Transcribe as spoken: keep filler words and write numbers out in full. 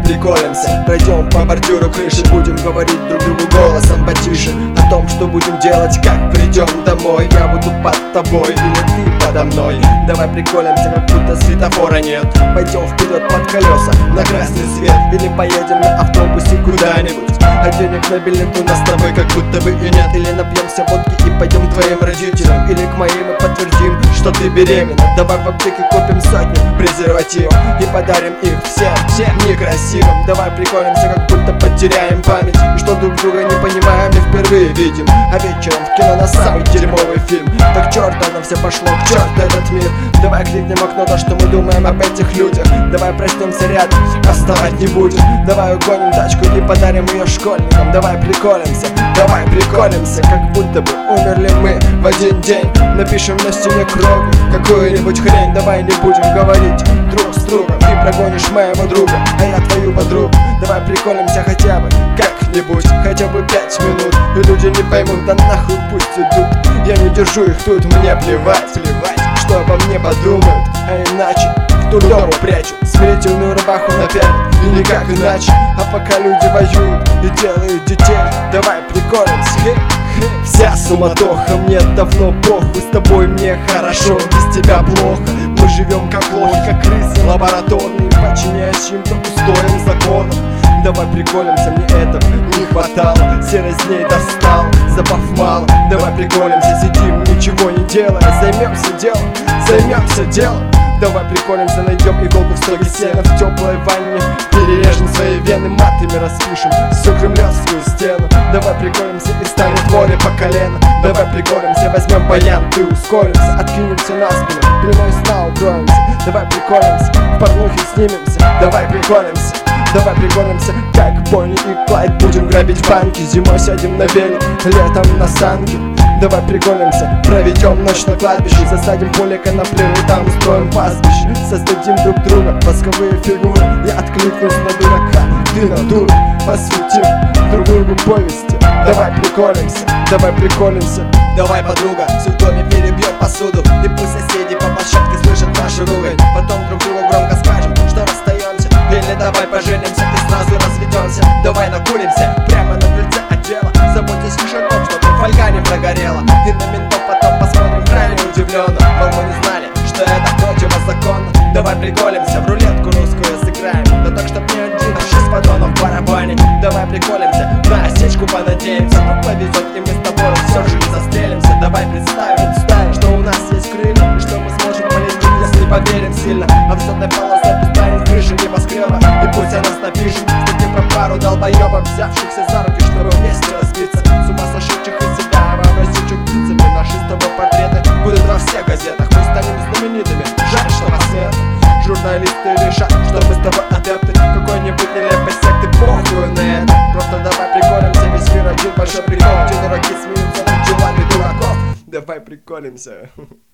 приколимся. Пройдем по бордюру крыши, будем говорить друг другу голосом потише о том, что будем делать, как придем домой. Я буду под тобой или ты подо мной. Давай приколимся, как будто светофора нет. Пойдем вперед под колеса на красный свет, или поедем на автобусе куда-нибудь, а денег на билет у нас с тобой как будто бы и нет. Или напьемся водки и пойдем к твоим родителям, или к моим и подтвердим, что ты беременна. Давай в аптеке купим сотню презервативов и подарим их всем, всем некрасивым. Давай приколимся, как будто потеряем память, и что друг друга не понимаем и впервые видим. А вечером в кино на самый дерьмовый фильм. Так черт, оно все пошло, к черту этот мир. Давай кликнем окно, то что мы думаем об этих людях. Давай проснемся рядом, а вставать не будем. Давай угоним тачку и подарим ее школьникам. Давай приколимся, давай приколимся, как будто бы умерли мы в один день. Напишем на стене кровью какую-нибудь хрень. Давай не будем говорить друг с другом. Ты прогонишь моего друга, а я твою подругу. Давай приколимся хотя бы как-нибудь, хотя бы пять минут. И люди не поймут, да нахуй пусть идут. Я не держу их тут, мне плевать, плевать, что обо мне подумают. А иначе кто дома прячут смирительную рубаху на пять, и никак иначе. А пока люди воюют и делают детей, давай приколимся. Вся суматоха, мне давно похуй. С тобой мне хорошо, без тебя плохо. Мы живем как лохи, как крысы лабораторные, подчиняясь чьим-то устоям, законам. Давай приколимся, мне этого не хватало. Серость дней достал, запах мало. Давай приколимся, сидим, ничего не делая. Займемся делом, займемся делом. Давай приколимся, найдем иголку в стоге сена, в теплой ванне перережем свои вены, матами распишем всю кремлевскую стену. Давай приколимся и станет воля по колено. Давай приколимся, возьмем баян, ты ускоримся, откинемся на спину, пеленой сна укроемся. Давай приколимся, в порнухе снимемся. Давай приколимся, давай приколимся, как Бонни и Клайд. Будем грабить банки, зимой сядем на велик, летом на санки. Давай приколимся, проведем ночь на кладбище, засадим поле конопли и там устроим пастбище. Создадим друг друга восковые фигуры, я откликнусь на дурака, ты на дуру. Посвятим друг другу повести. Давай приколимся, давай приколимся. Давай, подруга, в доме перебьем посуду, и пусть соседи по площадке слышат нашу ругань. Потом друг другу громко скажем, что расстаемся. Или давай поженимся и сразу разведемся. Давай накуримся прямо на крыльце отдела, заботьтесь ишаком, чтобы фольга не прогорела. И на ментов потом посмотрим крайне удивленно, но мы не знали, что это противозаконно. Давай приколимся, в рулетку русскую сыграем, да так чтоб не один, а шесть патронов в барабане. Давай приколимся, на осечку понадеемся, вдруг повезет и мы с тобой все же не застреlimся. Давай представим, представим, что у нас есть крылья, и что мы сможем полететь, если поверим сильно. А взлетной полосой пусть станет крыша небоскреба, и пусть о нас напишет статьи про пару долбоебов, взявшихся за руки, чтобы вместе разбиться. С ума сошедших из себя, вообразивших птицами. Наши с тобой портреты будут во всех газетах. Мы станем знаменитыми, жаль, что нас нет. Журналисты решат, что мы с тобой адепты какой-нибудь нелепой секты, похуй на это. Просто давай приколимся, весь мир один большой прикол, где дураки смеются над делами дураков. Давай приколимся.